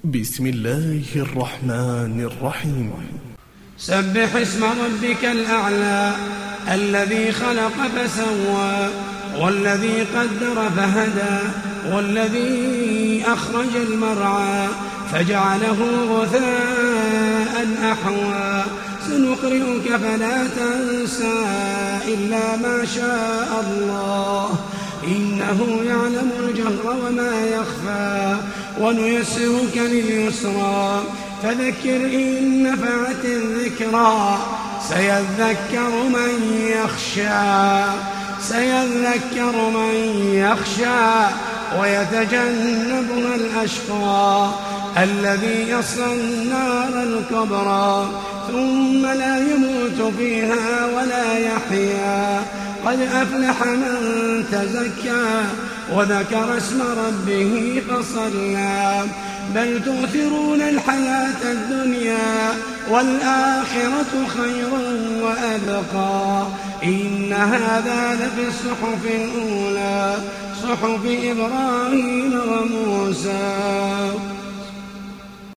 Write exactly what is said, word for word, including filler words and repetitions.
بسم الله الرحمن الرحيم. سبح اسم ربك الأعلى الذي خلق فسوى والذي قدر فهدى والذي أخرج المرعى فجعله غثاء أحوى سنقرئك فلا تنسى إلا ما شاء الله إنه يعلم الجهر وما يخفى ونيسرك لليسرى فذكر إن نفعت الذكرى سيذكر من يخشى سيذكر من يخشى ويتجنبها الأشقى الذي يصلى النار الكبرى ثم لا يموت فيها ولا يحيا قد أفلح من تزكى وذكر اسم ربه فصلى بل تؤثرون الحياة الدنيا والآخرة خير وأبقى إن هذا لفي الصحف الأولى صحف إبراهيم وموسى.